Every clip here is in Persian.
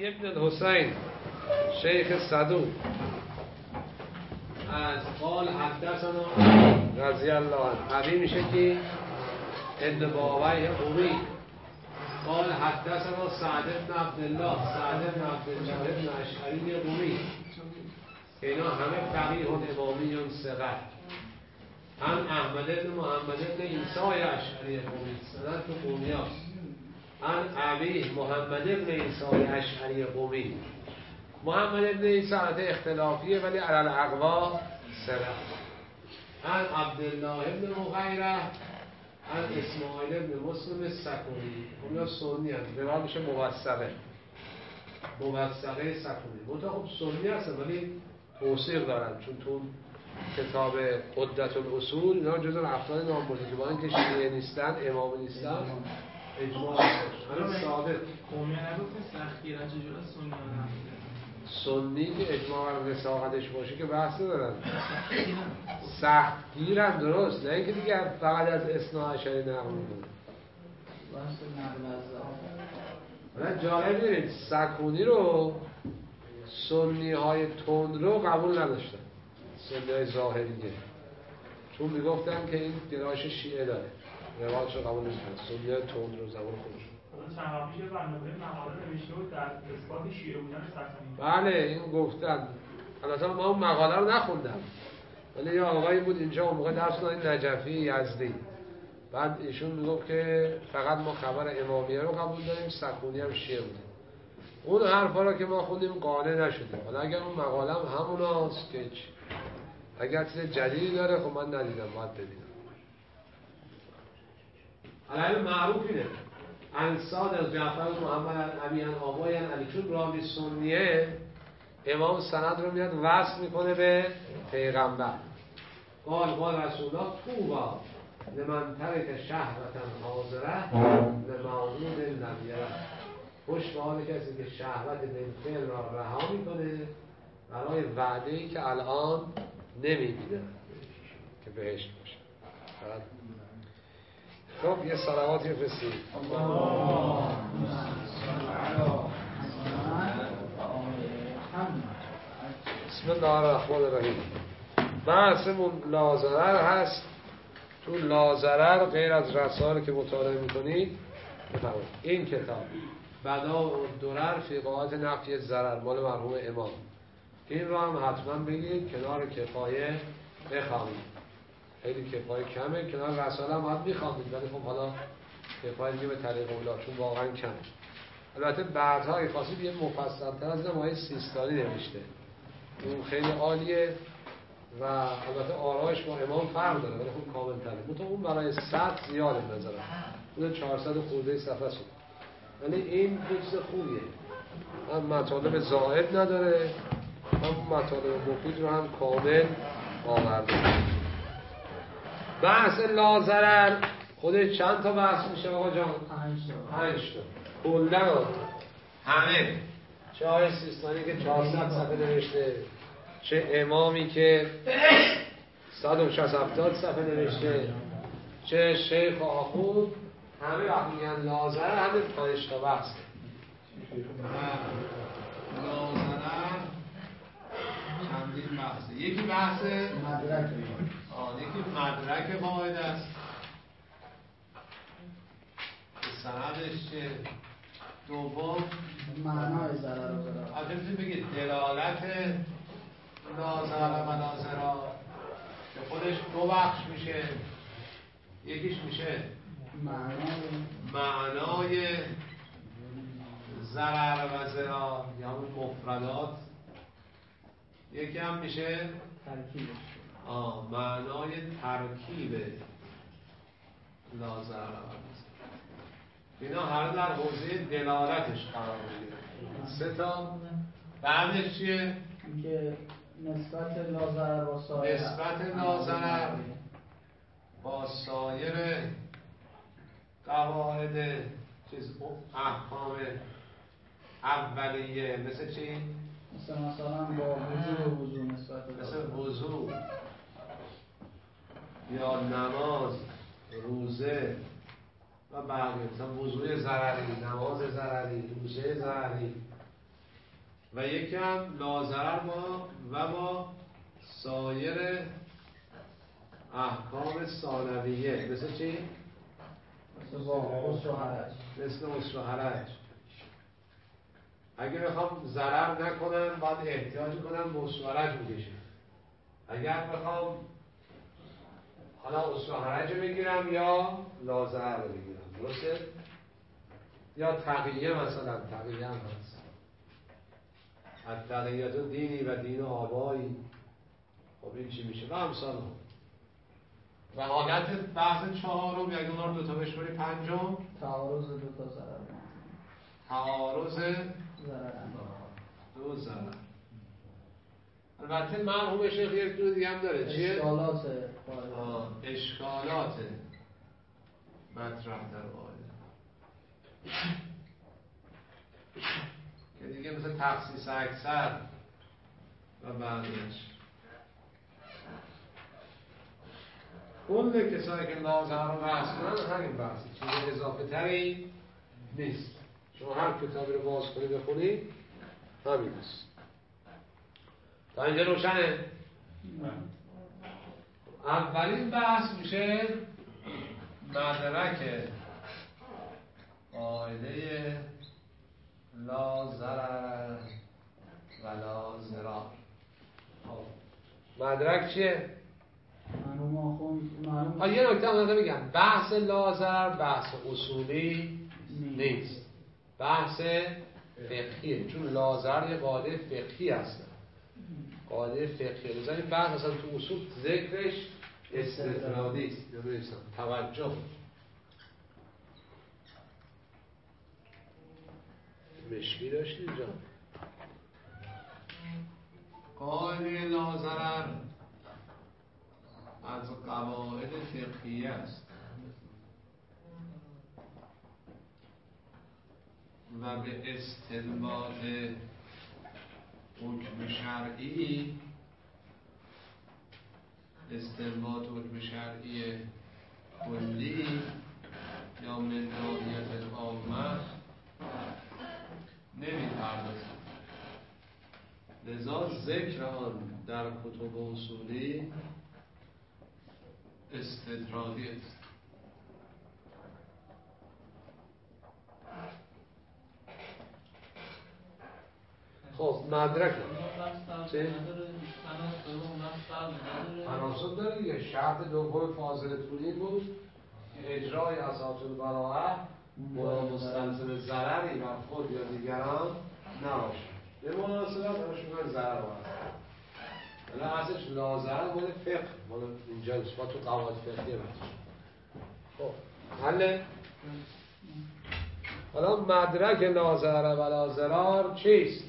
ابن الحسین شیخ صدوق از قال حدثنا رضی الله عنه ابی میشه که ابن باوی قومی قال حدثنا سعد بن عبدالله بن اشعری قومی. اینا همه فقیه امامی ثقه. هم احمد بن محمد بن عیسی اشعری قومی سند تو قومی هست. هم ابی محمد بن عیسی اشعری قومی. محمد بن عیسی اختلافیه ولی علی الاقوا ثقه. هم عبدالله بن مغیره از اسماعیل ابن مسلم سکونی. اونا سنی هست به ما میشه موثقه سکونی. منطقه خب سنی هست ولی توثیق دارن چون تو کتاب عدت الاصول اینا جزو افراد نامبرده که با اینکه شیعه نیستن امام نیستن اجماع همین ثابت. قومی نگفت سختگیرن چجور سنی که اجماع و وثاقتش باشه که بحث ندارن. سختگیرن درست نه اینکه دیگه فقط از اثنا عشری نقل میکنه. حالا جالب ببینید سکونی رو سنی های تند رو قبول نداشتن، سنی های ظاهریه، چون میگفتن که این گرایش شیعه داره، روایتش رو قبول نمی‌کنن. سنی های تند رو زبان خودشون چند وقت پیش برنامه مقاله نوشته بود در اثبات شیعه بودن سکونی. بله این گفتن. البته من اون مقاله رو نخوندم ولی یه آقایی بود اینجا اون موقع درس داد نجفی یزدی، بعد ایشون میگفت که فقط ما خبر امامیه رو قبول داریم، سکونی هم شیعه بودیم. اون حرفا رو که ما خوندیم قانع نشدیم. حالا اگر اون مقاله هم هموناست که اگر چیز جدیدی داره خب من ندیدم، باید ببینم. علم معروف اینه انصاد از جعفر محمد امیان آبایان علی، چون راوی سنیه امام سند رو میاد وصل میکنه به پیغمبر. قال رسول الله توبا لمن ترک شهوتا حاضره لمعمود نبیره. خوش به حال کسی که شهوت بالفعل را رها میکنه برای وعده‌ای که الان نمیبینه که بهشت باشه. خب یه صلواتی بفرستید. بسم الله الرحمن الرحیم. بحثمون لاضرر هست. تو لاضرر غیر از رسائل که مطالعه میکنید بفرمایید این کتاب بدائع الدرر فی قواعد نفی الضرر مال مرحوم امام، این رو هم حتما بگید کنار کفایه بخوانید. خیلی کفایه کمه، کنار رسائل هم باید بخوانید ولی خب حالا کفایه دیگه به طریق اولا چون واقعا کمه. البته بعدها خاصی یه مفصل‌تر از نمای سیستانی نوشته، اون خیلی عالیه و البته آرایش با امام فرق داره ولی خب کامل تره. منتها اون برای 100 زیاده نظرم، اون 400 خورده صفحه شد ولی این چیز خوبیه، هم مطالب زائد نداره هم مطالب مفید رو هم کامل آورده. بحث لاضرر خودش چند تا بحث میشه آقا جان؟ 5 تا کلا همه، چه آقای سیستانی که 400 صفحه نوشته، چه امامی که 160 صفحه نوشته، چه شیخ آخوند، همه وقتی میگن لاضرر همه 5 تا بحث. لاضرر چندین بحثه. یکی بحث مدرک، یکی مدرک قاعده است، سندش چه، دوم معنای ضرر و ضرر. البته بگید دلالت لاضرر و لاضرر که خودش دو بخش میشه، یکیش میشه معنای ضرر و ضرر یا اون مفردات، یکی هم میشه ترکیبش معنای ترکیب لاضرر و ضرر. اینا هر در حوزه دلالتش قرار میگیره. 3 تا. بعدش چیه؟ اینکه نسبت لاضرر با سایر، نسبت لاضرر با سایر قواعد چیز احکام اولیه، مثل چی؟ مثلا با وضو نسبت مثل وضو یا نماز، روزه و بقیه، مثلا وضوء ضرری، نماز ضرری، روزه ضرری، و یکی هم لاضرر با سایر احکام ثانویه. مثل چی؟ مثل عسر و حرج. مثل عسر و حرج. اگه بخوام ضرر نکنم باید احتیاج کنم به عسر و حرج بکشم. اگر بخوام حالا عسر و حرج بگیرم یا لاضرر رو بگیرم، درسته؟ یا تقیه، مثلا تقیه هم هست، التقیت دینی و دین آبایی. خب این چی میشه؟ و امثال هم. و حالت بحث چهارم، اگه اونا رو دوتا بشماری، پنجم تعارض دو تا ضرر. تعارض ضرر. دو ضرر. البته مرحوم شیخ یک دو دیگه هم داره. چیه؟ اشکالات اشکالات مطرح در قاعده که دیگه مثل تخصیص اکثر و بعدش. کل کسایی که لاضرر رو بحث کنن همین بحثی، چیز اضافه تری نیست. شما هر کتابی رو باز کنی بخونی همین است. تا اینجا روشنه؟ اولین بحث میشه مدرک قاعده لا ضرر و لا ضرار. مدرک چیه؟ یه نکته هم میگم، بحث لا ضرر بحث اصولی نیست، بحث فقهیه، چون لا ضرر یه قاعده فقهی هست، قاعده فقهی. بزنید بحث اصلا تو اصول ذکرش استدلادی است، توجه. مشکی داشتی اینجا. قاعده لا ضرر از قواعد فقهیه است و به استنباط حکم شرعی، استنباط حکم شرعی کلی یا من ناحیت عامه نمی‌پردازد. لذا ذکر آن در کتب اصولی استدراکی است. خب مدرک چه؟ تناسب داره دیگه. شرط دوم فاضل طولی بود که اجرای اساس البراءه با مستلزم ضرری بر خود یا دیگران نباشد. به مناسبت همش میگن ضرر هست. ولی اصلش لاضرر مال فقه، مال اینجا نسبت تو قواعد فقهی باشه. خب حل. حالا مدرک لاضرر و لاضرار چیست؟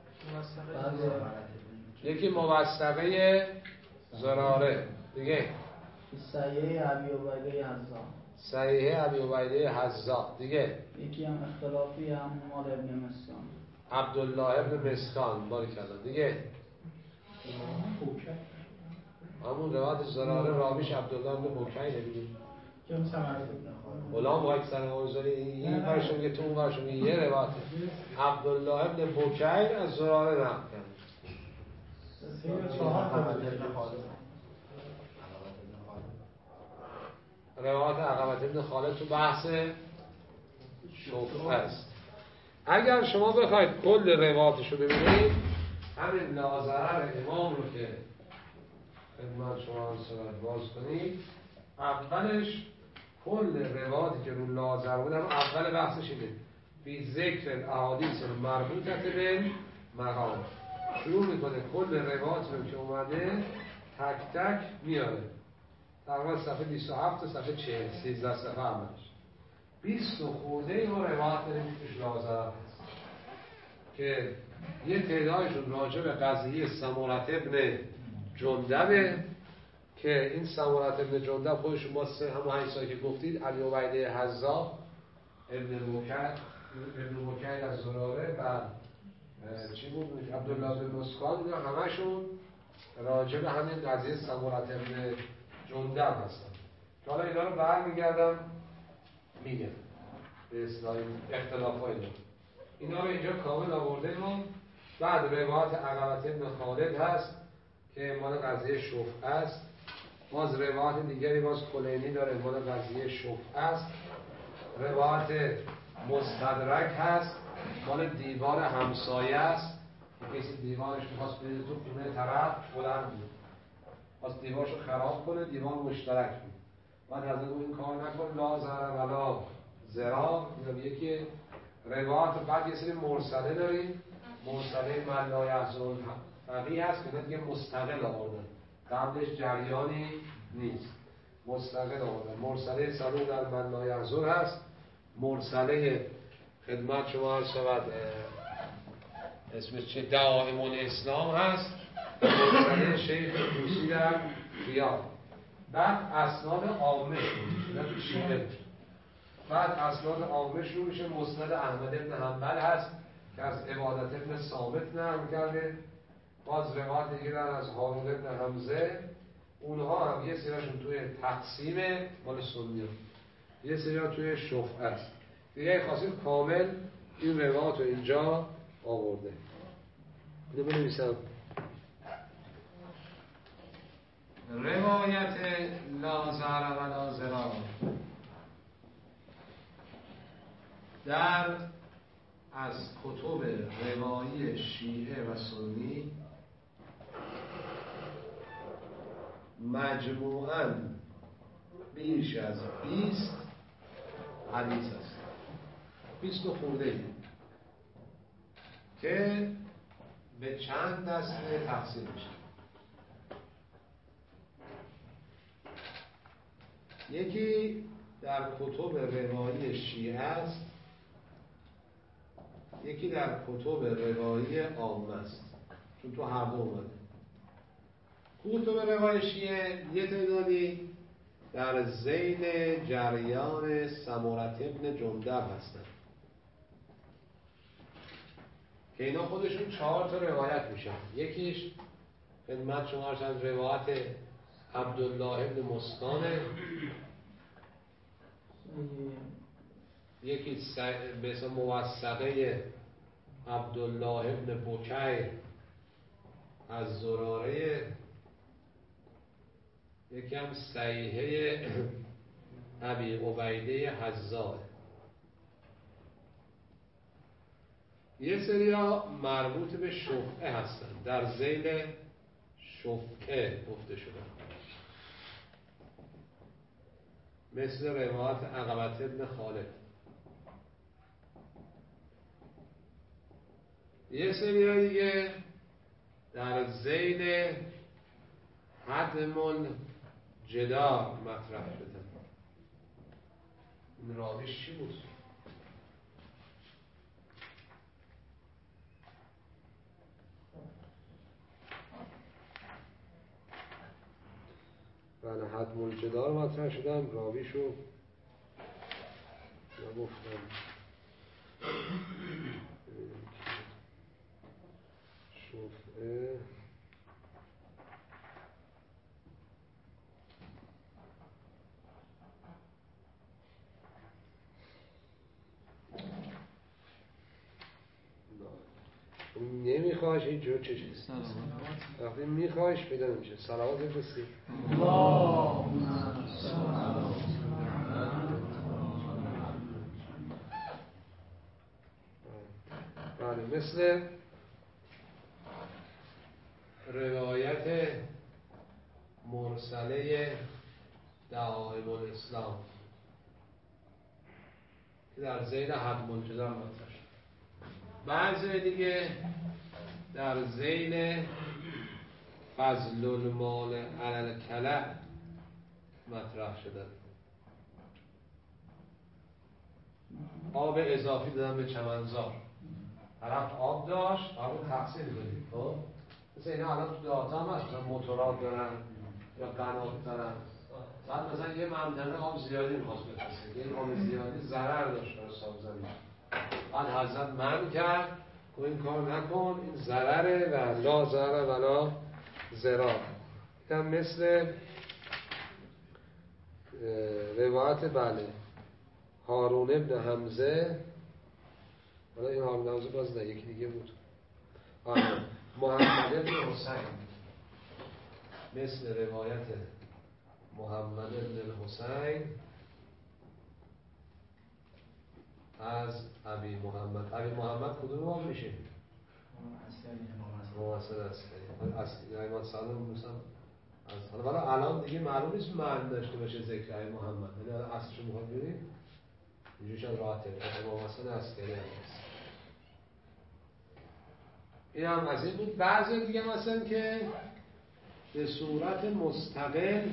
یکی موثقه ضراره، دیگه صحیح ابی عبیده حذا، صحیح ابی عبیده حذا، دیگه یکی هم اختلافی هم مال ابن مسکان، عبدالله ابن مسکان، باریکلا، دیگه همون روایت ضراره راویش عبدالله ابن بوکی نمیدونی غلام باید سر موضوعی این برشون میگه تو اون برشون میگه یه روایته عبدالله ابن بوکی از ضراره نقل کرد. روایت عقبت ابن خالد تو بحث شفعه است. اگر شما بخواید کل روایتشو ببینید، همین لاضرر امام رو که خدمت شما باز کنید، اولش کل روایتی که رو لاضرر بود، اول بحثش اینه بی ذکر الاحادیث مربوطه به مقام. شروع میکنه کل روایتی رو که اومده تک تک میاره، تقریبا صفحه 27 تا صفحه 40 13 صفحه همش 20 خورده این روایت داریم که توش لاضرر هست که یه تعدادشون راجع به قضیه سمرة ابن جندبه که این سمرة ابن جندب خودشون با همون حدیثایی که گفتید ابی عبیده حذا ابن بکیر از زراره و چی بود عبدالله بن مسکان، اینا همشون راجع به همین قضیه سمرة ابن جندب هستن که حالا اینا رو برمیگردم میگم به اصطلاح اختلافای اینا رو اینجا کامل آورده ما بعد روایت عقبة ابن خالد هست که مال قضیه شفع است. باز روایت دیگری باز کلینی داره مال قضیه شفع است. روایت مستدرک هست مال دیوار همسایه است که کسی دیوارش می‌خواست بریزه تو خونه طرف بلند بود، خواست دیوارشو خراب کنه، دیوار مشترک بود، بعد حضرت این کار نکن لا ضرر ولا ضرار. اینم یکی روایت. بعد یه سری مرسله داریم، مرسله من لا یحزن فقیه هست که دیگه مستقل آوردن، قبلش جریانی نیست، مستقل آوردن. مرسله صدوق در من لا یحزن هست. مرسله خدمت شما عرض شود اسمش چه دعائم الاسلام هست، مرسله شیخ طوسی در ریاض. بعد اسناد عامه شروع میشه، شیعه. بعد اسناد عامه شروع میشه. مسند احمد ابن حنبل هست که از عبادت ابن ثابت نقل کرده. باز روایت دیگه از هارون ابن حمزه، اونها هم یه سریاشون توی تقسیم مال سنی، یه سریا توی شفع است. دیگه خاصی کامل این روایت رو اینجا آورده. اینو بنویسم. روایت لا ضرر ولا ضرار در از کتب روایی شیعه و سنی مجموعاً بیش از 20 حدیث است، 20 خورده که به چند دسته تقسیم میشه. یکی در کتب روایی شیعه است، یکی در کتب روایی عامه است، چون تو هر دو اومده. کتب روایی شیعه یه تعدادی در ذیل جریان سمرة ابن جندب هستند که اینا خودشون 4 تا روایت میشن. یکیش خدمت شما از روایت عبدالله ابن مسکانه، یکی به اسم موثقه عبدالله ابن بکیر از زراره، یکی هم صحیحه ابی عبیده حزاء. یه سری ها مربوط به شفعه هستن، در ذیل شفعه گفته شده، مثل روایت عقبة ابن خالد. یه سری ها دیگه در ذیل هدم الجدار مطرح شدن. این راویش چی بود؟ بله، هدم الجدار مطرح شدن، راویشو نگفتم. شفعه نمیخواهش این جور چه چیز وقتی میخواهش پیدا نمیشه. صلوات بفرستید. بله، مثل روایت مرسله دعائم الاسلام که در ذیل هدم الجدار مطرح شد. بعضی دیگه در ذیل فضل المال علی الکلأ مطرح شدن. آب اضافی دادن به چمنزار، طرف آب داشت، آب تقسیم بدید. خب مثل اینا الان تو داتا هم هست، مثلا موتورات دارن یا قنات دارن، بعد مثلا یه منطقه آب زیادی میخواست بفرسته، این آب زیادی ضرر داشت برای سابزمین، بعد حضرت منع کرد و این کار نکن، این ضرره و لا ضرر ولا ضرار. این مثل روایت بله هارون ابن حمزه. حالا این هارون ابن حمزه باز نه، یکی دیگه بود. محمد بن حسین مثل روایت محمد بن الحسین از ابی محمد کدوم باب میشه؟ موصل اصلی ایمان سالم موسیم حالا الان دیگه معلوم نیست معنی داشته باشه ذکر ابی محمد، یعنی حالا اصلشو میخواد ببینیم اینجوری شاید راحت تر موصل اصلی هست. این هم از این بود. بعضی دیگه مثلا که به صورت مستقل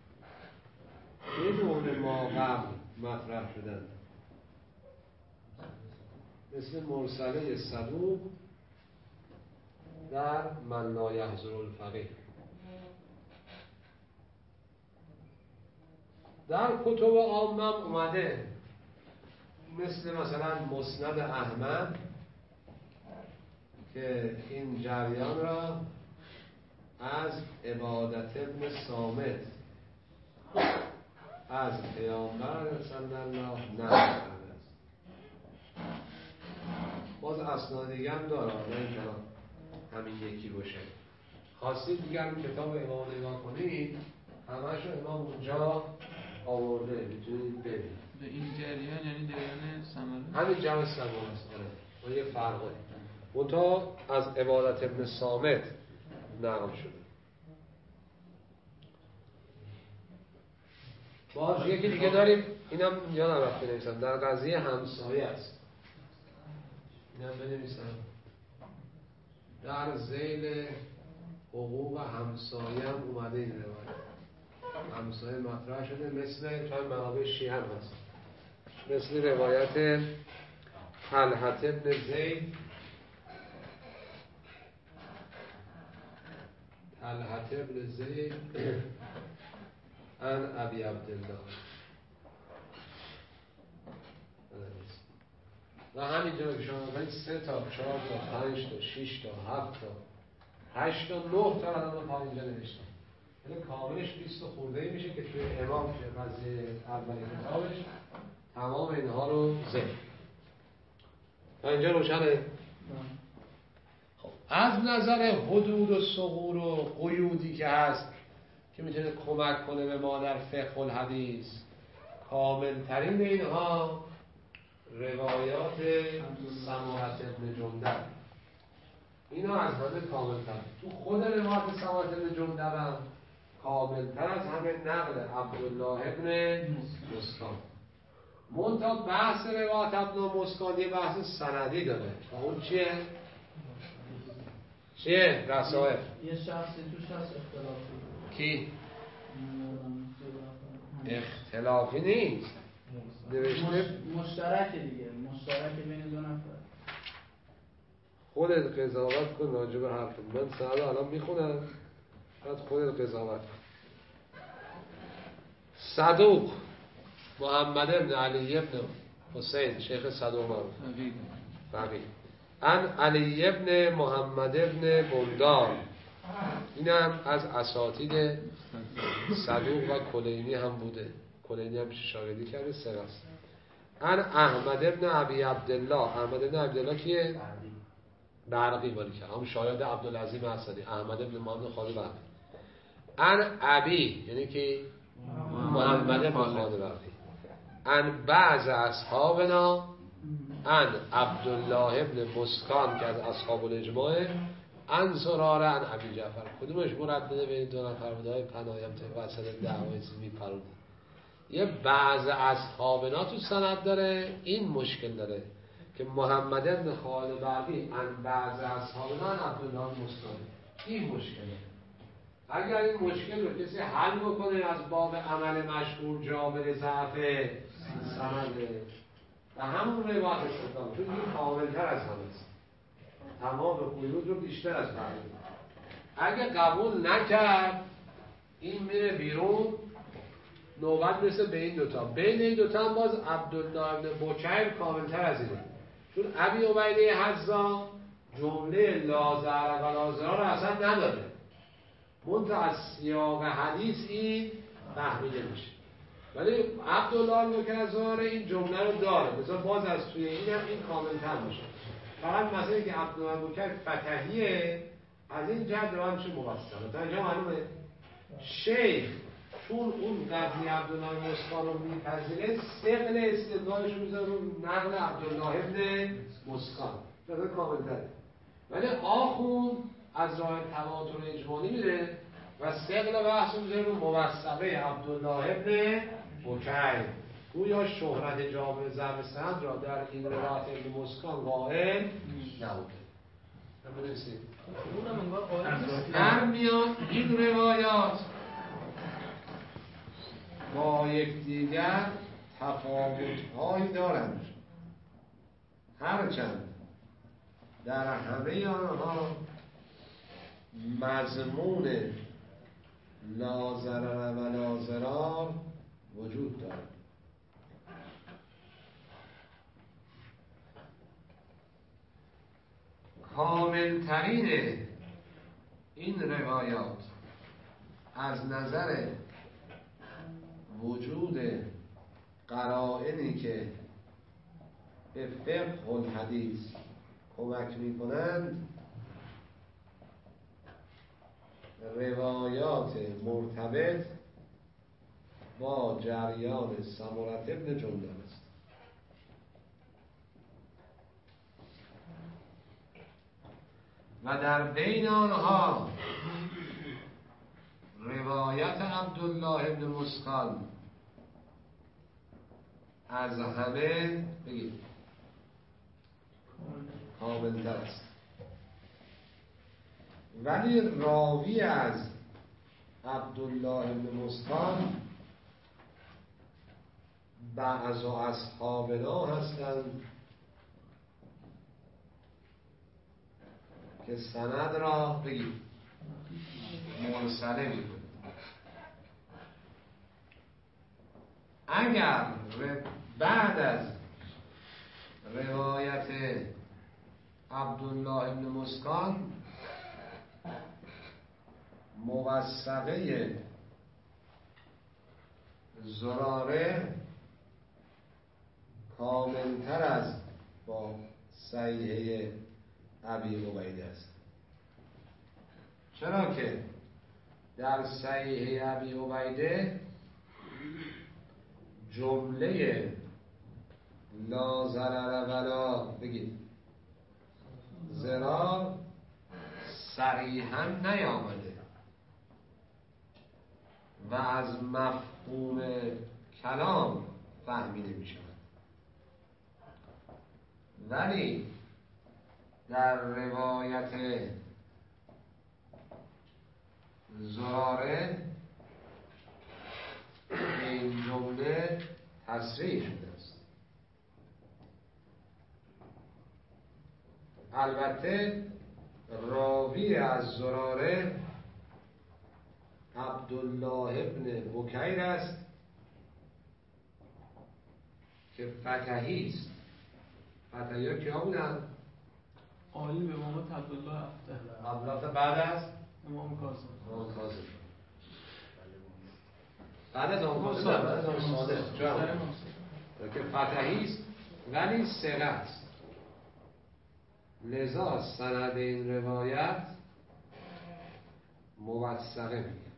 بدون ما قبل مطرح شدن، مثل مرسله صدوق در من لا یحضر الفقیه. در کتب عامه اومده مثل مثلا مسند احمد که این جریان را از عبادت ابن صامت از پیامبر صلی الله نقل کرده است. باز اسناد دیگه هم داره، نه اینکه همین یکی باشه. خواستید دیگه هم کتاب امام نگاه کنید، همه‌شو امام اونجا آورده، میتونید ببینید. این جریان یعنی جریان ثمره؟ همین جمع ثمره است. با یه فرقه منتها از عبادت ابن صامت نقل شده. باز یکی دیگه داریم، اینم یادم رفت بنویسم، در قضیه همسایه است. اینم بنویسم در ذیل حقوق همسایه هم اومده این روایت. همسایه مطرح شده مثل چند منابع شیعه هم هست، مثل روایت طلحة بن زید عن ابی عبدالله و همینجا که شما باید 3 تا 4 تا 5 تا 6 تا 7 تا 8 تا 9 تا الان تا اینجا نوشتم، یعنی کاملش 20 خورده میشه که توی امام که قضیه اولی کتابش تمام اینها رو ذکر. تا اینجا روشنه؟ خب از نظر حدود و ثغور و قیودی که هست که میتونه کمک کنه به ما در فقه الحدیث، کامل ترین اینها روایات سماحة ابن جندب، اینا از همه کامل تر. تو خود روایات سماحة ابن جندب هم کامل تر از همه نقل عبدالله ابن مسکان. منتها بحث روایت ابن مسکان یه بحث سندی داره و اون چیه؟ رسائل. یه شخصی توش هست اختلافی. کی؟ اختلافی نیست، نوشته مشترک دیگه، مشترک بین 2 نفر. خودت قضاوت کن راجع به حرف من. سند الان میخونم بعد خودت قضاوت کن. صدوق محمد ابن علی ابن حسین شیخ صدوق معروف فقیه عن علی ابن محمد ابن بندار، اینم از اساتید صدوق و کلینی هم بوده، کلینی هم شاگردی کرده، ثقه است. عن احمد ابن ابی عبدالله، احمد ابن عبدالله کیه؟ برقی بالی که هم شاید عبدالعظیم حسنی، احمد ابن محمد خالد برقی. عن ابی یعنی که محمد ابن خالد برقی. عن بعض اصحابنا عن عبدالله ابن مسکان که از اصحاب الاجماع، عن زراره عن ابی جعفر. کدومش مردده بین 2 نفر بوده های پناهیم تا وسط دعوای میپرونه. یه بعض اصحابنا تو سند داره، این مشکل داره که محمد ابن خالد برقی عن بعض اصحابنا عن عبدالله مسکان، این مشکله. اگر این مشکل رو کسی حل بکنه از باب عمل مشهور جابر ضعف سنده و همون روایت استدلال، چون این کاملتر از همه است، تمام قیود رو بیشتر از بقیه. اگه قبول نکرد این میره بیرون، نوبت مثل به این 2 تا. بین این 2 تا هم باز عبدالله ابن بکیر کاملتر از اینه، چون ابی عبیده حذا جمله لازر و لازرا رو اصلا نداره، منتها از سیاق حدیث این فهمیده میشه. ولی عبدالله ابن بکیر این جمله رو داره، مثلا باز از توی این هم این کاملتر میشه. فقط مسئله که عبدالله بوکر فتحیه از این جهت روان میشه موصله. تا اینجا معلومه؟ شیخ چون اون قضیه عبدالله مسکان رو میپذیره ثقل استدلالش میذاره رو نقل عبدالله ابن مسکان بذار کامل تره. ولی آخون از راه تواتر اجمالی میره و ثقل بحث رو میذاره رو موثقه عبدالله ابن بکر. گویا شهرت جامع ضرب سند را در این روایت ابن مسکان قائل نبوده. بنویسید. در میان این روایات با یکدیگر تفاوت‌هایی دارند، هرچند در همه آنها مضمون لا ضرر و لا ضرار وجود دارد. کاملترین این روایات از نظر وجود قرائنی که به فقه الحدیث کمک می‌کنند روایات مرتبط با جریان سمرة بن جندب است. و در بین آنها روایت عبدالله ابن مسکان از همه بگید کامل‌تر است. ولی راوی از عبدالله ابن مسکان بعض اصحابنا هستند که سند را بگید مرسله می‌کنند. اگر بعد از روایت عبدالله ابن مسکان موثقه زراره کاملتر از با صحیحه ابی عبیده است. چرا که در صحیحه ابی عبیده جمله لا ضرر ولا بگید ضرار صریحاً نیامده و از مفهوم کلام فهمیده می شود. ولی در روایت زراره این جمله تصریح شده است. البته راوی از زراره عبدالله ابن بکیر است که فتحی است. فتحی ها کیا بودن؟ عالی به امامت عبدالله عبدالله بعد از امام کاظم. بعد از امام کاظم بعد از امام صادق که فتحی است ولی ثقه است. لذا سند این روایت موثقه میگه.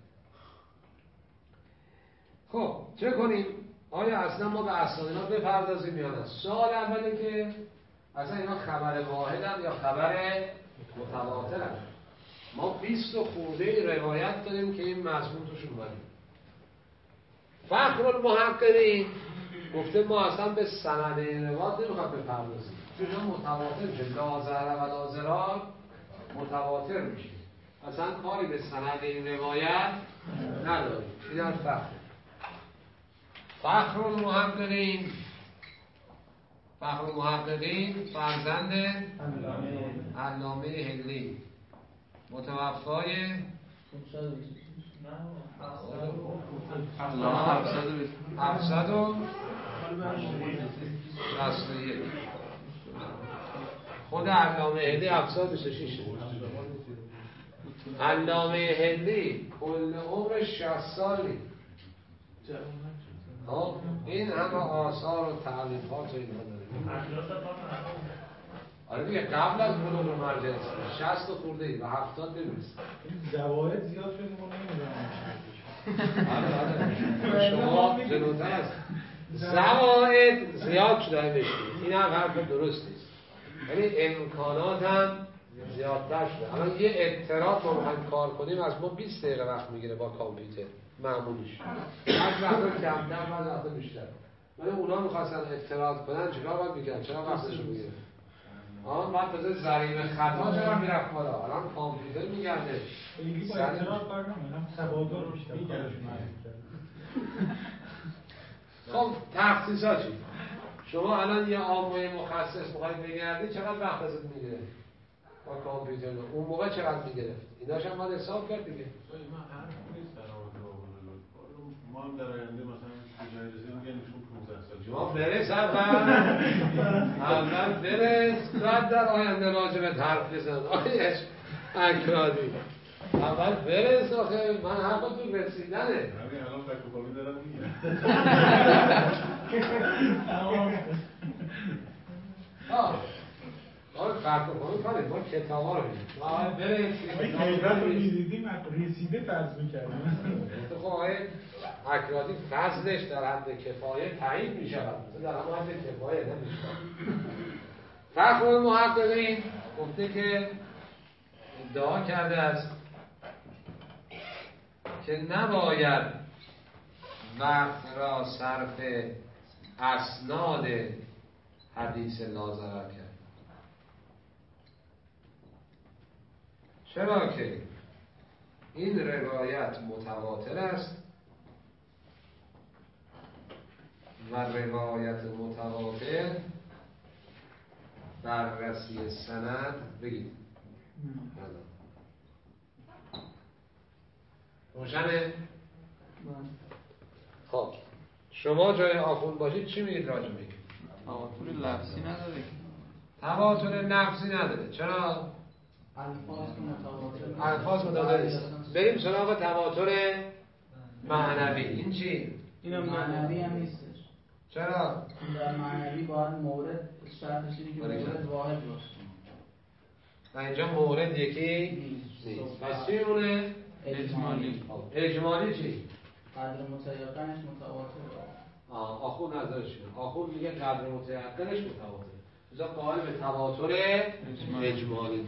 خب چه کنیم؟ آیا اصلا ما به اسانیدها بپردازیم یا نه؟ سوال اوله که اصلا اینا خبر واحدن یا خبر متواترن؟ ما 20 خورده روایت داریم که این مضمون توشون اومده. فخر المحققین گفته ما اصلا به سند این روایت نمیخواد بپردازیم چون اینا متواتر میشه. لا ضرر و لا ضرار متواتر میشه. اصلا کاری به سند این روایت نداریم. این از فخر المحققین فرزند علامه هندی متوفای 761 خود علامه هندی 726 علامه هندی کل عمر 60 سال نیست. این همه آثار و تعلیفات و اینها داره. آره دیگه قبل از بلوغ مرجع 60 خورده ای و 70 نمیرسه. زواید زیاد شده ما نمیدونم. آره شما جلوتر است. زواید زیاد شده بشید. این هم حرف درست نیست. یعنی امکانات هم زیادتر شده. الان یه اطلاعات ما میخوایم کار کنیم از ما 20 دقیقه وقت میگیره با کامپیوتر معمولیش. از وقتا کمتر بعض وقتا بیشتر. ولی اونا میخواستن اطلاعات کنن چیکار باید میکنن؟ چرا وقتشو میگیره؟ بعد تازه ضریب خطا چرا میرفت بالا؟ الان کامپیوتر میگرده. خیلی با اطلاعات کار نمی‌کنم. تبادل بیشتر کارش خب تخصیصات چی؟ شما الان یه عامه مخصص میخواید بگردی چقدر وقت ازت میگیره؟ با کامپیوتر اون موقع چقدر میگرفت؟ ایناش هم باید حساب کرد دیگه. من حرف نیست در ما هم در آینده مثلا جایزه میگن نشون 15 سال شما برس اول برس بعد در آینده راجبت حرف بزن. آیش اکرادی اول برس آخه من حرفتون رسیدنه. همین الان فکر کنی دارم میگم. آره فرق کنید کاری ما کتاب ها رو میدیم ما بریم کتاب رو میدیدیم رسیده فرض میکردیم خب آقای اکرادی فضلش در حد کفایه تعیین میشود در حد کفایه نمیشود. فخر محققین گفته که ادعا کرده است که نباید وقت را صرف اسناد حدیث لاضرر کرد. چرا که این روایت متواتر است و روایت متواتر بررسی سند بگید روشنه؟ خب شما جای آخوند باشید چی میگید راجع بگید؟ تواتر لفظی نداره. تواتر لفظی نداره. چرا؟ الفاظ متواتر نیست. بریم سراغ تواتر معنوی. این چی؟ اینم معنوی هم نیستش. چرا؟ در معنوی باید مورد شرطش اینه که مورد واحد باشه. و اینجا مورد یکی نیست. پس چی میمونه؟ اجمالی. اجمالی چی؟ قدر متیقنش متواتر. آخون نظرش اینه. آخون میگه قدر متیقنش متواتر. بذار قائل به تواتر اجمالی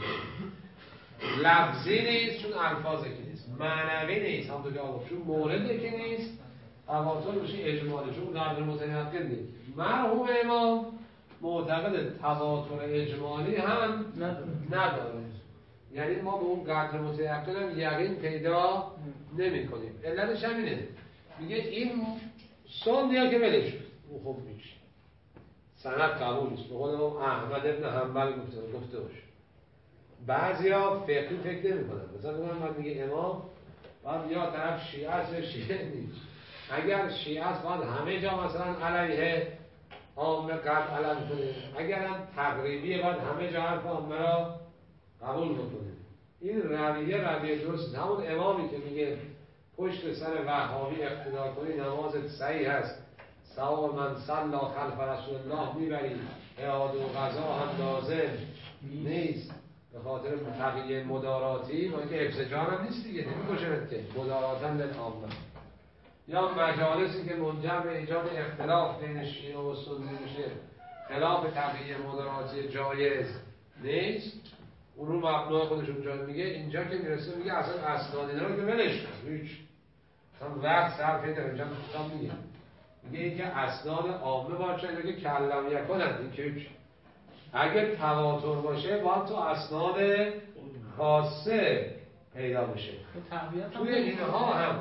لفظی نیست چون الفاظ یکی نیست، معنوی نیست همونطور که آقا چون مورد یکی نیست، تواتر میشه اجمالی چون قدر متیقن نیست. مرحوم امام معتقد تواتر اجمالی هم نداره. یعنی ما به اون قدر متیقن هم یقین پیدا نمی کنیم. علتش همینه، میگه این سنیا که ولش شد اون خوب میشه سند قبول نیست. به قول احمد ابن حنبل گفته باشه. بعضیا فقهی فکر نمی کنن. مثلا من میگه امام باید یا طرف شیعه است یا شیعه نیست. اگر شیعه است باید همه جا مثلا علیه عامه قطع علم کنه. اگر هم تقریبیه باید همه جا حرف عامه را قبول بکنه. این رویه درست. همون امامی که میگه پشت سر وهابی اقتدا کنی نمازت صحیح هست، ثواب من صلی خلف رسول الله میبری، اعاده و قضا هم لازم نیست به خاطر تقیه مداراتی و اینکه حفظ جان هم نیست دیگه، نمیکشنت که مداراتن للعامه. یا مجالسی که منجر به ایجاد اختلاف بین شیعه و سنی میشه، خلاف تقیه مداراتی جایز نیست، اون رو مبنای خودشون جا میگه. اینجا که میرسه میگه اصلا اسناد اینا رو که ولش کن، هیچ اصلا وقت صرف اینه. اینجا میگه اینکه اسناد عامه باشه، اینا که کلم یکنن، این که هیچ. اگر تواتر باشه باید تو اسناد خاصه پیدا بشه. توی اینها هم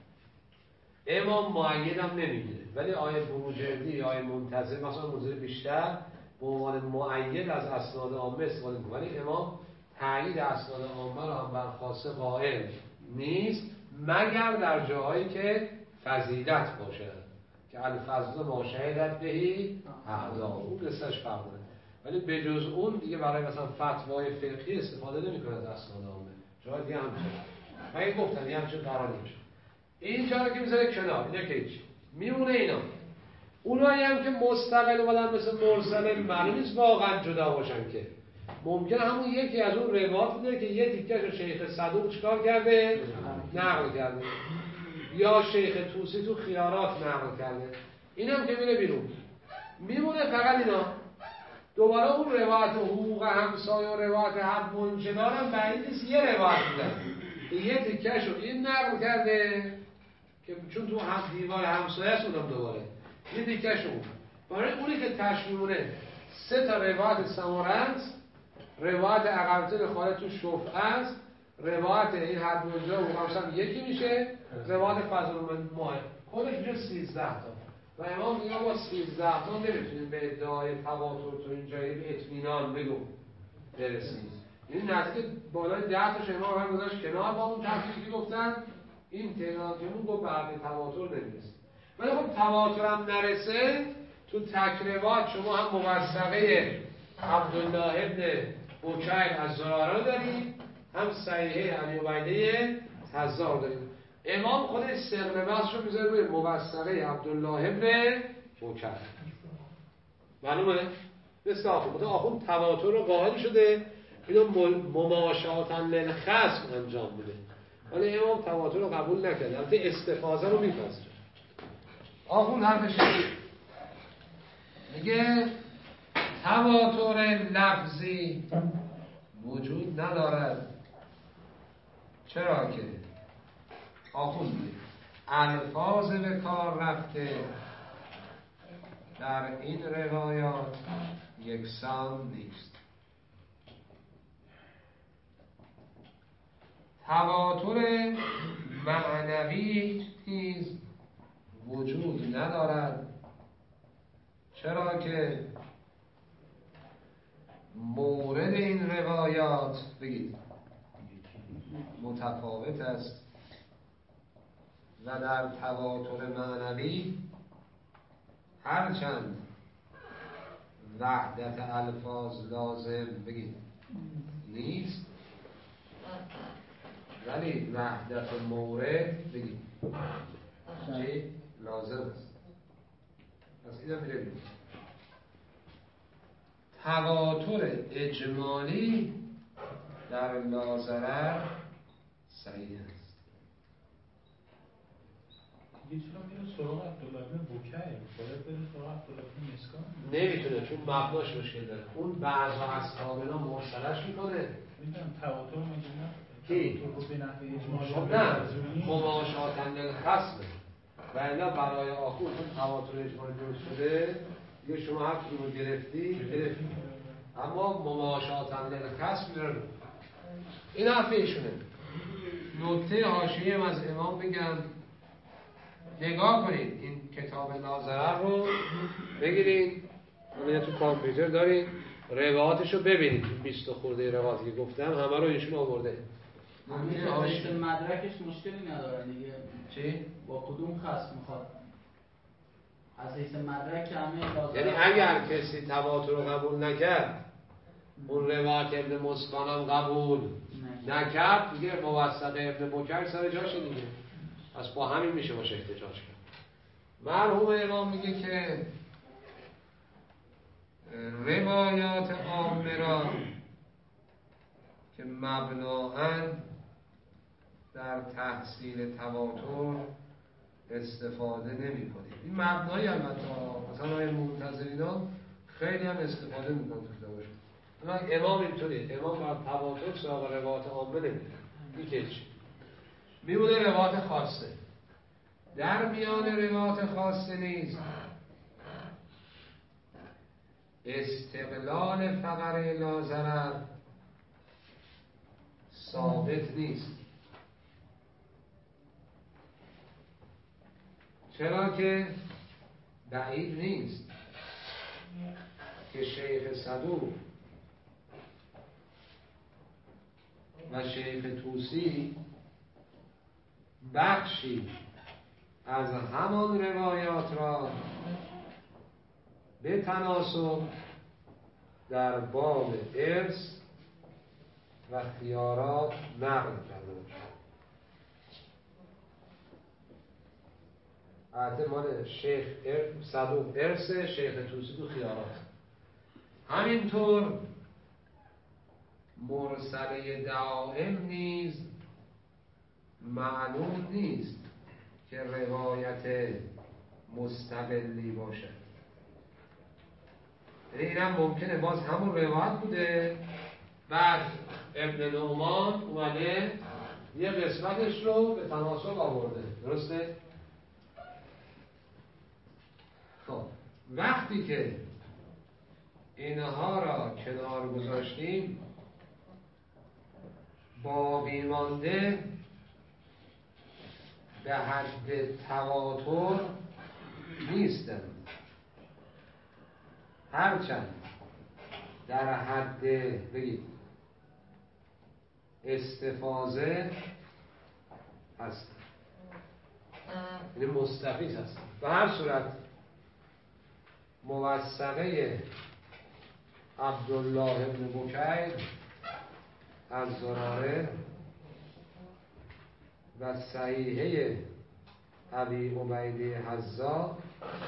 امام معید هم نمیگیره، ولی آیه بروجردی، آیه منتظر مثلا منتظر بیشتر به عنوان معید از اسناد عامه استفاده میکنه، ولی امام تایید اسناد عامه رو هم بر خاصه قائل نیست مگر در جاهایی که فضیلت باشه که الفضل ما شهدت بهی اعضا، اون قصهش فرق داره. ولی به جز اون دیگه برای مثلا فتوای فقهی استفاده نمیکنه از اسناد عامه. جای دیگه هم میشه. من گفتم یه همچین قرار نمیشه. این جایی که میذاره کنار، اینا که هیچ میمونه. اینا اونایی هم که مستقل بودن مثل مرسل معلوم نیست واقعا جدا باشن که ممکنه همون یکی از اون روایات بوده که یه تیکش رو شیخ صدوق چیکار کرده؟ نقل کرده، یا شیخ طوسی تو خیارات نقل کرده. این هم که میره بیرون میمونه فقط اینا. دوباره اون روایت حقوق همسایه و روایت حق منشدار هم بعید نیست یه روایت بودن یه تیکش رو این نقل کرده که چون تو هم دیوار همسایه است اونم دوباره یه تیکش رو برای اونی که تشمیمونه 3 تا روایت سماره است، روایت عقبتر خالد تو شفعه است، روایت این حد منجا و همسان یکی میشه، روایت فضل من ماه خودش میشه 13 تا و امام میگه با 13 تا نمیتونیم به ادعای تواتر تو این جایی به اطمینان بگو برسیم. این نزدیک بالای 10 تاش امام هم گذاشت کنار با اون تفسیری که گفتن این تعداد که اون گفت بعد تواتر نمیرسه. ولی خب تواتر هم نرسه تو تکروات شما هم موثقه عبدالله ابن بکیر از زراره دارید، هم صحیحه علی عبیده حذار دارید. امام خودش سر بحث رو میذاره روی موثقه عبدالله ابن بکیر. معلومه؟ مثل آخوند تواتر رو قائل شده، اینو مماشاتا للخصم انجام بوده، ولی امام تواتر رو قبول نکرده، البته استفاضه رو میپذیره. آخوند حرفش میگه تواتر لفظی وجود ندارد، چرا که آخوند الفاظ به کار رفته در این روایات یکسان نیست. تواتر معنوی نیز وجود ندارد، چرا که مورد این روایات بگید متفاوت است و در تواتر معنوی هرچند وحدت الفاظ لازم بگید نیست، ولی وحدت مورد بگید چی؟ لازم است. پس این هم میره بید. تواتر اجمالی در لاضرر صحیح است. یه چرا میره سراغ عبدالله ابن بکیر، باید بره سراغ عبدالله ابن مسکان؟ نمیتونه چون مبناش مشکل داره. اون بعضا اصحابنا مرسلش میکنه. میدونم تواتر مگه نه؟ کی؟ تواتر به نحوه اجمالی خب نه مماشاتن للخصم و الا برای آخون چون تواتر اجمالی درست شده دیگه شما هر کدوم رو گرفتی اما مماشاتن للخصم میره. این حرف ایشونه. نکته حاشیه از امام بگم، نگاه کنید این کتاب ناظره رو بگیرید و تو کامپیوتر دارید روایاتش رو ببینید. 20 خورده روایاتی که گفتم همه رو ایشون آورده. همین حاشیه مدرکش مشکلی نداره دیگه. چی؟ با کدوم خصم میخواد؟ از حیث مدرک همه لازم. یعنی اگر کسی تواتر رو قبول نکرد اون روایت ابن مسکان هم قبول نکرد دیگه موثقه ابن بکیر سر جاشه دیگه. پس با همین میشه باشه احتجاج کرد. مرحوم امام میگه که روایات عامه را که مبنااً در تحصیل تواتر استفاده نمی کنیم. این مبنایی البته مثلا این منتظرینا خیلی هم استفاده میکنن تو کتابشون. اما امام اینطوریه، امام بر تواتر سراغ روایات عامه نمیره. این که چی؟ میمونه روایات خاصه. در میان روایات خاصه نیز استقلال فقره لاضرر ثابت نیست، چرا که بعید نیست که شیخ صدوق و شیخ طوسی بخشی از همان روایات را به تناسب در باب ارث و خیارات نقل کرده باشد. احتمال شیخ صدوق ارث، شیخ طوسی تو خیارات. همینطور مرسله دائم نیز معلوم نیست که روایت مستقلی باشد. یعنی اینم ممکنه باز همون روایت بوده، بعد ابن نعمان اومده یه قسمتش رو به تناسب آورده. درسته؟ خب وقتی که اینها را کنار گذاشتیم، باقی مانده به حد تواتر نیستند، هرچند در حد بگید استفاضه هست، یعنی مستفیض هست. به هر صورت موثقه عبدالله ابن بکیر از زراره و صحیحه ابی عبیده حذا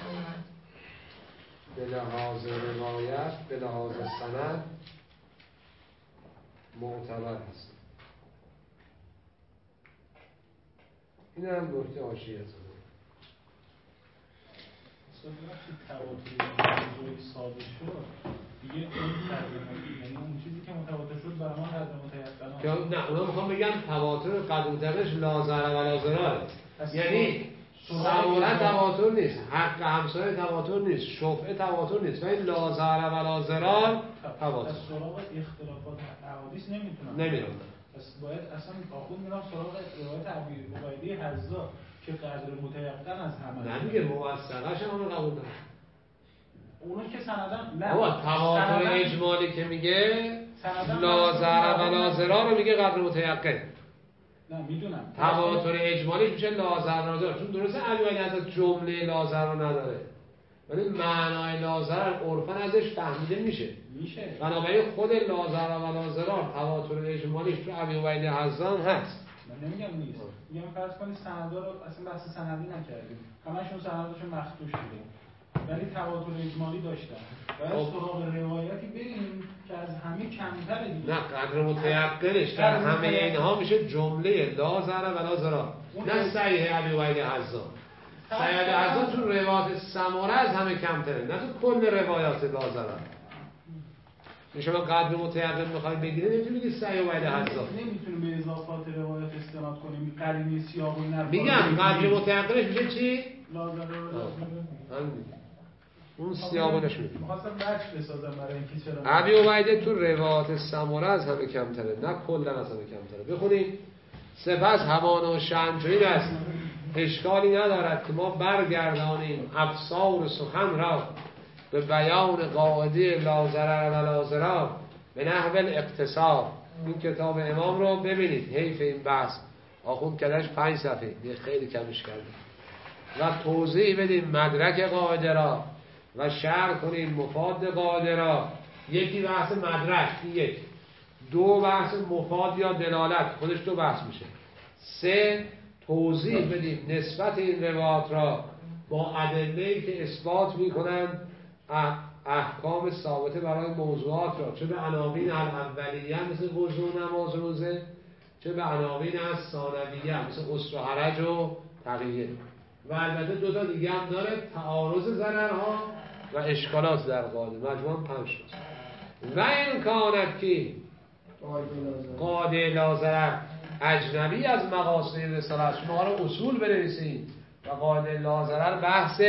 به لحاظ روایت، به لحاظ سند معتبر هست. این هم نکته حاشیه است. وقتی تواتر موضوعی ثابت شد دیگه اون ترجمه، یعنی اون چیزی که متواتر شد برای ما قدر متیقن. نه، اونا میخوام بگم تواتر قدر متیقنش لازره و لازره، یعنی ضرورت تواتر نیست، حق همسایه تواتر نیست، شفعه تواتر نیست، ولی لازره و لازرار تواتر. از سراغ اختلافات احادیث نمیتونم. پس باید اصلا آخوند میرم سراغ روایت ابی عبیده حذا که قدر متیقن از همه. نه دیگه موثقش هم قبول دارم. اونو که سندن نه. بابا تواتر اجمالی که میگه لازره و لازرار رو میگه قدر متیقن. نه میدونم. تواتر اجمالی میشه لازر نداره، چون درسته علی از جمله لازر رو نداره، ولی معنای لازر عرفاً ازش فهمیده میشه. بنابراین خود لازر و لازرار تواتر اجمالیش تو ابی عبیده حذا هست. من نمیگم نیست. میگم فرض کنید سندا رو اصلا بحث سندی نکردیم. همشون سنداشون مخدوش بوده. ولی تواتر اجمالی داشتن. باید سراغ روایتی بریم که از همه کمتره دیگه. نه، قدر متیقنش در همه اینها میشه جمله لازر و لازرار. نه صحیح ابی عبیده حذا. صحیح ابی حذا تو روایات سماره از همه کمتره، نه تو کل روایات لازرار. شما قدر متیقن میخواید بگیرید نمیتونید بگید صحیح عبیده حذا. نمیتونیم به اضافات روایات استناد کنیم، قرینه سیاق و نرفا. میگم قدر متیقنش میشه چی؟ لازر اون سیاقش میگه. می‌خواستم بچ بسازم برای اینکه چرا ابی عبیده تو روایات سماره از همه کمتره، نه کلا از همه کمتره. بخونید. سپس همان و شمجوی است، اشکالی ندارد که ما برگردانیم افسار سخن را به بیان قاعده لازرر و لازرار به نحو الاقتصار. این کتاب امام رو ببینید، حیف این بحث آخوند کدش 5 صفحه دیگه خیلی کمش کرده، و توضیح بدیم مدرک قاعده را و شرح کنیم مفاد قاعده را. یکی بحث مدرک، یک. 2 بحث مفاد یا دلالت، خودش 2 بحث میشه. 3 توضیح بدیم نسبت این روایات را با ادله‌ای که اثبات میکنند احکام ثابته برای موضوعات را، چه به عناوین الاولیه مثل وضو، نماز، روزه، چه به عناوین از ثانویه مثل غسل و حرج و تقیه. و البته 2 تا دیگه هم داره، تعارض ضررها و اشکالات در قاعده، مجموعاً 5 تا. و این کانت که قاعده لازرر اجنبی از مقاصد رسالت، شما رو اصول بنویسید و قاعده لازرر بحث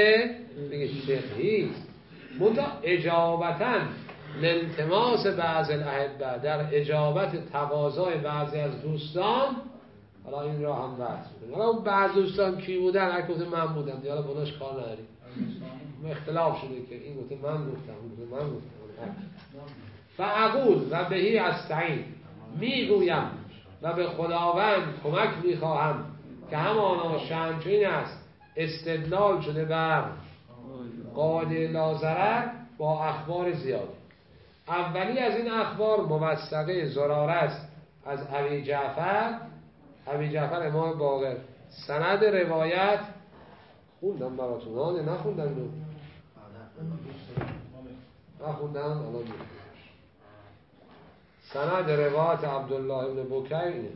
فقهی است. منتها اجابتاً لالتماس بعض الاحبه، در اجابت تقاضای بعضی از دوستان. حالا این را هم بحث بودیم، حالا اون بعض دوستان کی بودن؟ هر گفته من بودم دیگه، حالا بناش کار نداریم، اختلاف شده که این گفته من گفتم، اون گفته من گفتم. فاقول و بهی استعین، میگویم و به خداوند کمک میخواهم که همانا شمچین است استدلال شده بر قاعده لازرر با اخبار زیاد. اولی از این اخبار موثقه زراره است از ابی جعفر امام باقر. سند روایت خوندم براتون، نه نخوندم رو نخوندم الان سند روایت عبدالله ابن بکیر اینه.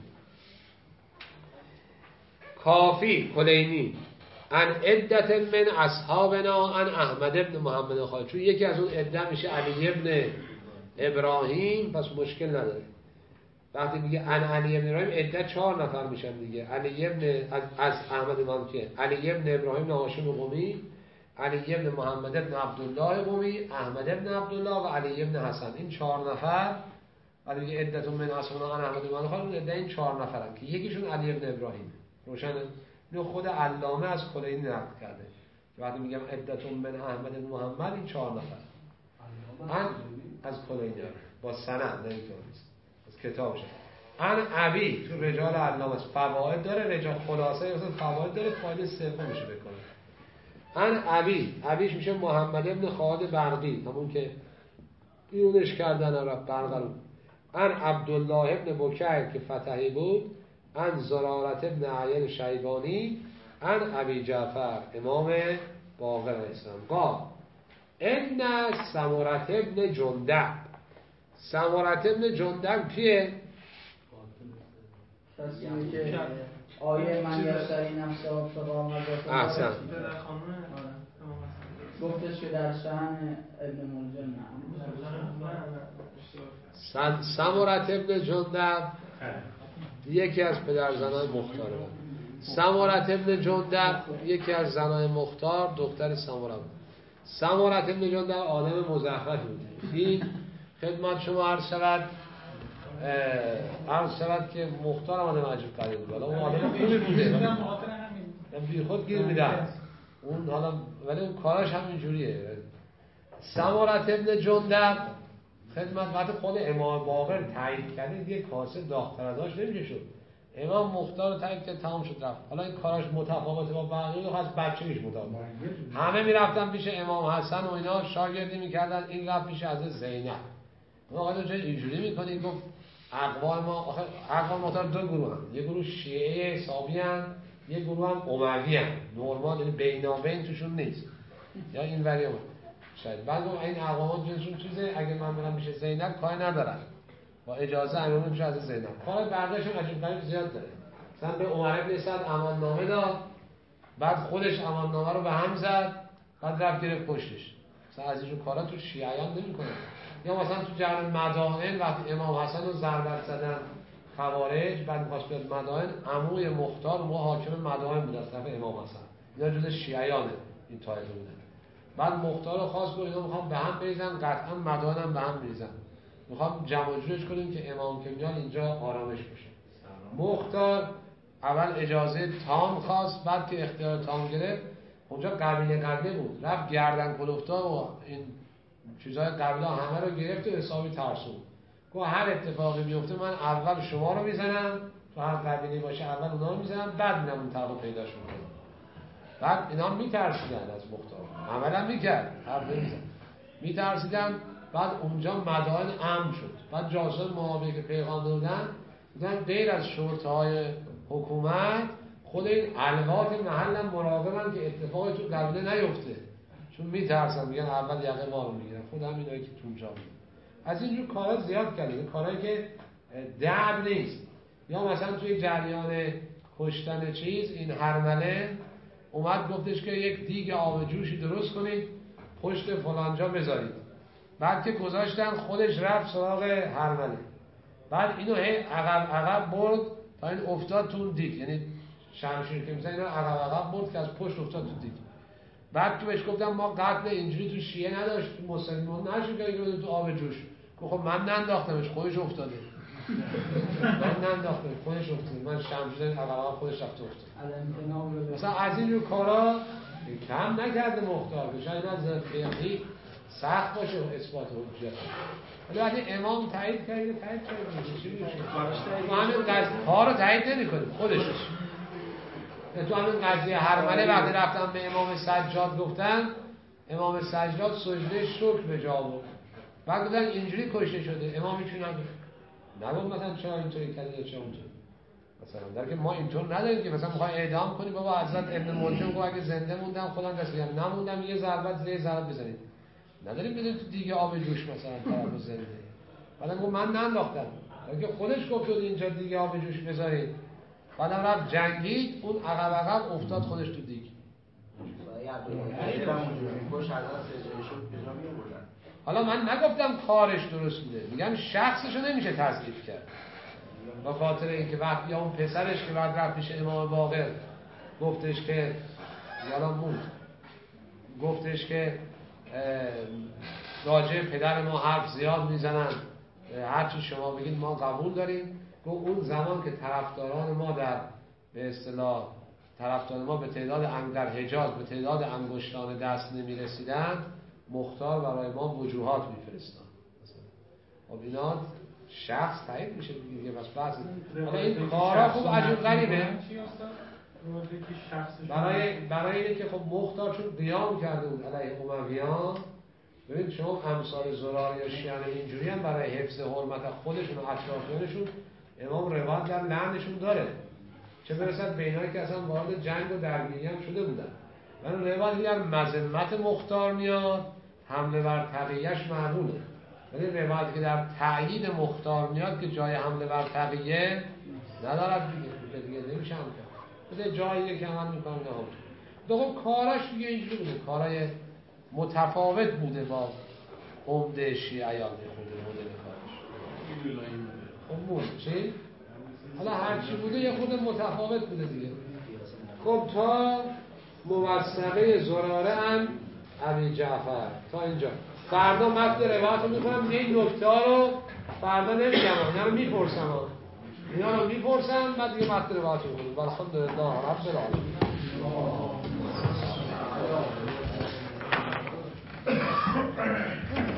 کافی کلینی ان عدت من اصحابنا ان احمد ابن محمد خالد، چون یکی از اون عده میشه علی ابن ابراهیم، پس مشکل نداره. وقتی میگه ان علی ابن ابراهیم عده 4 نفر میشن دیگه. علی ابن از احمد امام که علی ابن ابراهیم هاشم قمی، علی ابن محمد ابن عبدالله قمی، احمد ابن عبدالله و علی ابن حسن. این 4 نفر ولی میگه عدتون من اصحابنا ان احمد ابن خالد، عده این 4 نفرن که یکیشون علی ابن ابراهیم. روشنه؟ اینو خود علامه از کلینی نقل کرده. وقتی میگم عدتون من احمد بن محمد، این 4 نفر ان از کلینی با سند، نه اینطور نیست، از کتابش. ان ابی تو رجال علامه است، فواید داره، رجال خلاصه مثلا فواید داره، فایده سوم میشه بکنه. ان ابیش میشه محمد ابن خالد برقی، همون که بیرونش کردن رفت برقلون. ان عبدالله ابن بکیر که فتحی بود، ان زرارت ابن عین شیبانی، ان ابی جعفر امام باقر علیه السلام. قال ان سمرت ابن جندب. سمرت ابن جندب کیه؟ کسی که آیه من یشتری نفسه ابتغاء مرضات الله احسن. گفتش که در شأن ابن ملجم نه. سمرت ابن جندب یکی از پدرزنای مختاره. سمرت ابن جندب یکی از زنای مختار، دختر سمره بود. سمرت ابن جندب آدم مزخرف بود. این خدمت شما عرض شود که مختار آدم عجیب غریب بود. حالا اون آدم خوبی بوده، بی خود گیر میدن اون، حالا ولی اون کاراش همین جوریه. سمرت ابن جندب خدمت وقتی خود امام باقر تایید کرده دیگه کاسه داغ‌تر ازش نمیشه شد. امام مختار رو تایید کرد، تمام شد رفت. حالا این کاراش متفاوته با بقیه، از بچگیش متفاوته. همه میرفتن پیش امام حسن و اینا شاگردی میکردن، این رفت پیش از زینب. آقا چرا اینجوری میکنی؟ گفت اقوام ما، آخه اقوام ما 2 گروه هم، یه گروه شیعه حسابی هم، یه گروه هم اموی هم، نورمال، یعنی بینابین توشون نیست، یا این وری هم شاید. بعد این اقوامات جنسون چیزه، اگه من برم میشه زینب کاری ندارن، با اجازه امام میشه از زینب. کار برداشتون عجیب غریب زیاد داره. مثلا به عمر بن سعد امان نامه داد، بعد خودش امان نامه رو به هم زد، بعد رفت گرفت پشتش. مثلا از اینجور کارا تو شیعیان نمیکنن. یا مثلا تو جنگ مدائن وقتی امام حسن رو ضربت زدن خوارج، بعد می‌خواست بیاد مدائن، عموی مختار و حاکم مدائن بود از طرف امام حسن. اینا جزء شیعیان این طایفه بودن. بعد مختار رو خواست گفت اینا میخوام به هم بریزن، قطعا مدائن هم به هم میریزن. میخوام جمع جورش کنیم که امام که میاد اینجا آرامش بشه. مختار اول اجازه تام خواست، بعد که اختیار تام گرفت، اونجا قبیله بود، رفت گردن کلفتا و این چیزای قبیله همه رو گرفت و حسابی ترسون. گفت هر اتفاقی بیفته من اول شما رو میزنم، تو هر قبیله باشه اول اونا رو میزنم، بعد میرم اون طرفو پیداش میکنم. بعد اینا میترسیدن از مختار، عملا میکرد، حرف نمیزن، میترسیدن. بعد اونجا مدائن امن شد. بعد جاسوس معاویه که پیغام دادن غیر از شرطه‌های حکومت، خود این الوات محل هم مراقبن که اتفاقی تو قبیله نیفته، چون میترسن، میگن اول یقه ما رو میگیرن. خود همینایی که تو اونجا بود از اینجور کارا زیاد کردن، کارهایی که دعب نیست. یا مثلا توی جریان کشتن چیز، این هرمله اومد گفتش که یک دیگ آب جوشی درست کنید پشت فلانجا بذارید. بعد که گذاشتن خودش رفت سراغ هرمله، بعد اینو عقب برد تا این افتاد تو اون دیگ، یعنی شمشیر که میزن اینو عقب برد که از پشت افتاد تو دیگ. بعد که بهش گفتم ما قتل اینجوری تو شیعه نداشت، تو مسلمان نشد که اینو تو آب جوش. گفت خب من ننداختمش، خودش افتاده. من ننداختمش، خودش افتاده، من شمشیر عقب خودش رفت افتاد. مثلا از اینجور کارا کم نکرده مختار، شاید از فقهی سخت باشه اثبات حجت. ولی وقتی امام تایید کرده چی میشه؟ ما همین ها رو تایید نمی‌کنیم، خودش. تو همین قضیه هرمله وقتی رفتن به امام سجاد گفتن، امام سجاد سجده شکر به جا آورد. بعد گفتن اینجوری کشته شده، امام هیچی نگفت مثلا چرا اینطوری کردی یا چرا اونطوری. مثلا در که ما اینطور نداریم که مثلا می‌خوای اعدام کنی، بابا حضرت ابن ملجم گفت اگه زنده موندم خودم رسیدم، نموندم یه ضربت بزنید. نداریم بدیم تو دیگه آب جوش مثلا طرف زنده. بعدم گفت من ننداختم، که خودش گفت اینجا دیگه آب جوش بذارید. بعدم رفت جنگید، اون عقب افتاد خودش تو دیگ. حالا من نگفتم کارش درست بوده، میگم شخصشو نمیشه تضعیف کرد، به خاطر اینکه وقتی یا اون پسرش که بعد رفت پیش امام باقر گفتش که یادم موند، گفتش که راجع پدر ما حرف زیاد میزنن، هرچی شما بگید ما قبول داریم. گفت اون زمان که طرفداران ما به اصطلاح طرفداران ما به تعداد در حجاز به تعداد انگشتان دست نمیرسیدن، مختار برای ما وجوهات میفرستاد. خب اینا شخص تایید میشه دیگه، بس بحث حالا این کارا خوب عجیب غریبه برای اینه که خب مختار چون قیام کرده بود علیه امویان. ببین شما امثال زرار یا شیعه اینجوری هم برای حفظ حرمت خودشون و اطرافیانشون امام روایت در لعنشون داره، چه برسد به اینایی که اصلا وارد جنگ و درگیری هم شده بودن. ولی روایت در مذمت مختار میاد، حمله بر تقیهش معقوله، ولی روایتی که در تأیید مختار میاد که جای حمله بر تقیه ندارد دیگه نمیشه هم کرد، بده جایی که عمل میکنم نهام دوم کاراش دیگه اینجوری بوده، کارای متفاوت بوده با عمده شیعیان میخونده مدل کارش. خب بود چی؟ حالا هرچی بوده یه خود متفاوت بوده دیگه. خب تا موثقه زراره ان ابی جعفر تا اینجا. فردا متن روایت رو میکنم، این نکته رو فردا نمیگم، اینا رو میپرسم، بعد دیگه متن روایت رو میکنم. الحمدلله رب العالمین.